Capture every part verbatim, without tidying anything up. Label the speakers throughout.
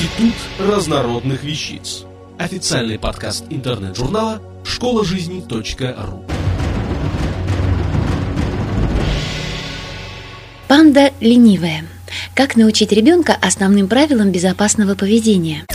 Speaker 1: Институт разнородных вещиц. Официальный подкаст интернет-журнала школа жизни точка ру.
Speaker 2: Панда ленивая. Как научить ребенка основным правилам безопасного поведения?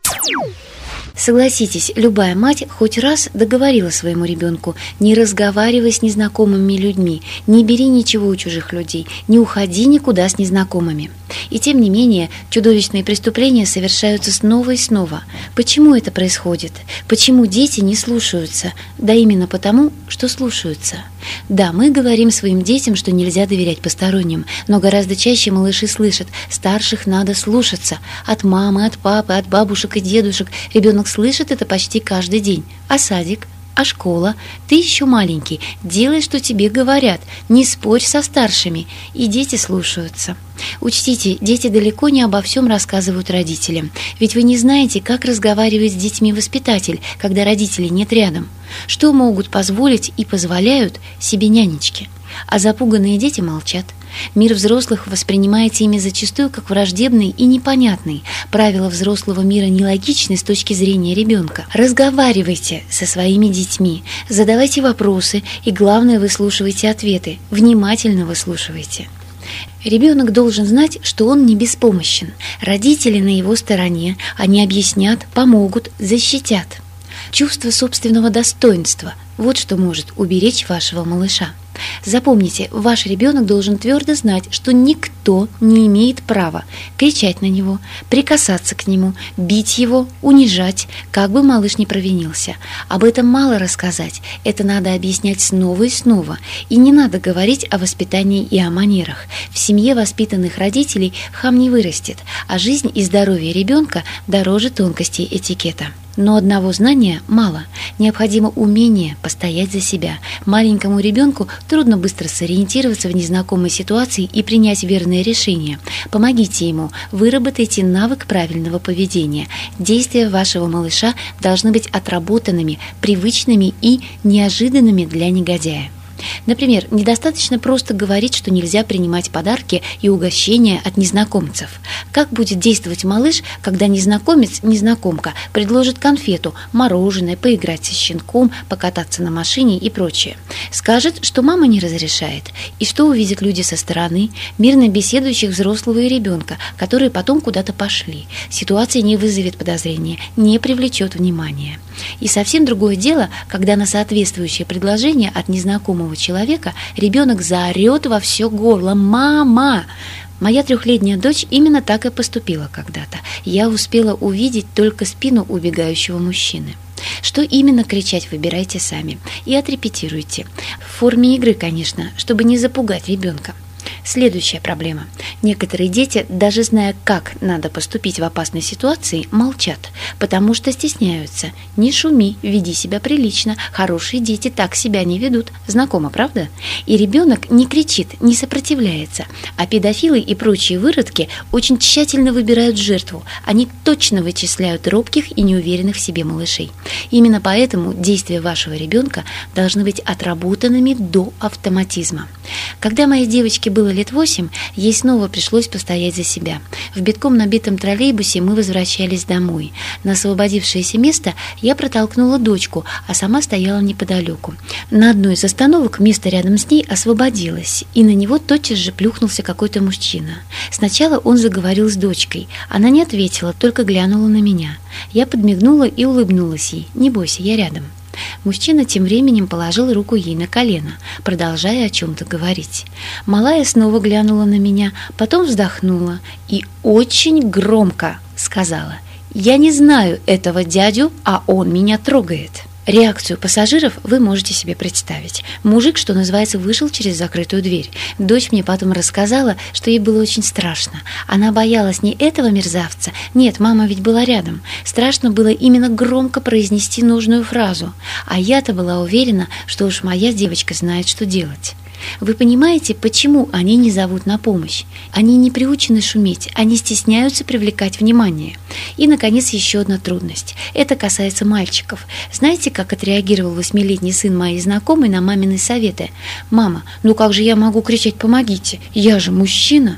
Speaker 2: Согласитесь, любая мать хоть раз договорила своему ребенку: не разговаривай с незнакомыми людьми, не бери ничего у чужих людей, не уходи никуда с незнакомыми. И тем не менее, чудовищные преступления совершаются снова и снова. Почему это происходит? Почему дети не слушаются? Да именно потому, что слушаются. Да, мы говорим своим детям, что нельзя доверять посторонним, но гораздо чаще малыши слышат: старших надо слушаться. От мамы, от папы, от бабушек и дедушек ребенок слышит это почти каждый день. А садик? А школа? Ты еще маленький, делай, что тебе говорят, не спорь со старшими. И дети слушаются. Учтите, дети далеко не обо всем рассказывают родителям, ведь вы не знаете, как разговаривает с детьми воспитатель, когда родителей нет рядом. Что могут позволить и позволяют себе нянечки? А запуганные дети молчат. Мир взрослых воспринимается ими зачастую как враждебный и непонятный. Правила взрослого мира нелогичны с точки зрения ребенка. Разговаривайте со своими детьми, задавайте вопросы и, главное, выслушивайте ответы. Внимательно выслушивайте. Ребенок должен знать, что он не беспомощен. Родители на его стороне, они объяснят, помогут, защитят. Чувство собственного достоинства – вот что может уберечь вашего малыша. Запомните, ваш ребенок должен твердо знать, что никто не имеет права кричать на него, прикасаться к нему, бить его, унижать, как бы малыш ни провинился. Об этом мало рассказать, это надо объяснять снова и снова. И не надо говорить о воспитании и о манерах. В семье воспитанных родителей хам не вырастет, а жизнь и здоровье ребенка дороже тонкостей этикета. Но одного знания мало. Необходимо умение постоять за себя. Маленькому ребенку трудно быстро сориентироваться в незнакомой ситуации и принять верное решение. Помогите ему, выработайте навык правильного поведения. Действия вашего малыша должны быть отработанными, привычными и неожиданными для негодяя. Например, недостаточно просто говорить, что нельзя принимать подарки и угощения от незнакомцев. Как будет действовать малыш, когда незнакомец, незнакомка предложит конфету, мороженое, поиграть со щенком, покататься на машине и прочее? Скажет, что мама не разрешает. И что увидят люди со стороны, мирно беседующих взрослого и ребенка, которые потом куда-то пошли? Ситуация не вызовет подозрения, не привлечет внимания. И совсем другое дело, когда на соответствующее предложение от незнакомого человека ребенок заорет во все горло: «Мама!». Моя трехлетняя дочь именно так и поступила когда-то. Я успела увидеть только спину убегающего мужчины. Что именно кричать, выбирайте сами и отрепетируйте. В форме игры, конечно, чтобы не запугать ребенка. Следующая проблема. Некоторые дети, даже зная, как надо поступить в опасной ситуации, молчат, потому что стесняются. Не шуми, веди себя прилично. Хорошие дети так себя не ведут. Знакомо, правда? И ребенок не кричит, не сопротивляется. А педофилы и прочие выродки очень тщательно выбирают жертву. Они точно вычисляют робких и неуверенных в себе малышей. Именно поэтому действия вашего ребенка должны быть отработанными до автоматизма. Когда моей девочке было лет восемь, ей снова пришлось постоять за себя. В битком набитом троллейбусе мы возвращались домой. На освободившееся место я протолкнула дочку, а сама стояла неподалеку. На одной из остановок место рядом с ней освободилось, и на него тотчас же плюхнулся какой-то мужчина. Сначала он заговорил с дочкой. Она не ответила, только глянула на меня. Я подмигнула и улыбнулась ей. «Не бойся, я рядом». Мужчина тем временем положил руку ей на колено, продолжая о чем-то говорить. Малая снова глянула на меня, потом вздохнула и очень громко сказала: «Я не знаю этого дядю, а он меня трогает». Реакцию пассажиров вы можете себе представить. Мужик, что называется, вышел через закрытую дверь. Дочь мне потом рассказала, что ей было очень страшно. Она боялась не этого мерзавца. Нет, мама ведь была рядом. Страшно было именно громко произнести нужную фразу. А я-то была уверена, что уж моя девочка знает, что делать. Вы понимаете, почему они не зовут на помощь? Они не приучены шуметь, они стесняются привлекать внимание. И, наконец, еще одна трудность. Это касается мальчиков. Знаете, как отреагировал восьмилетний сын моей знакомой на мамины советы? «Мама, ну как же я могу кричать «помогите»? Я же мужчина!»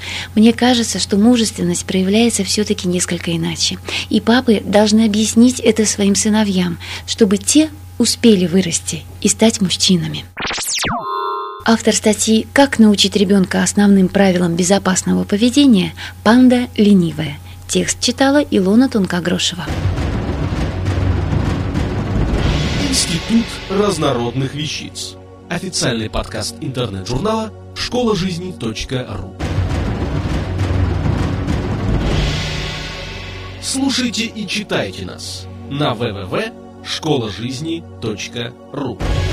Speaker 2: Мне кажется, что мужественность проявляется все-таки несколько иначе. И папы должны объяснить это своим сыновьям, чтобы те успели вырасти и стать мужчинами. Автор статьи «Как научить ребенка основным правилам безопасного поведения» Панда ленивая. Текст читала Илона Тонкогрошева.
Speaker 1: Институт разнородных вещиц. Официальный подкаст интернет-журнала школа жизни точка ру. Слушайте и читайте нас на дабл ю дабл ю дабл ю точка школа жизни точка ру.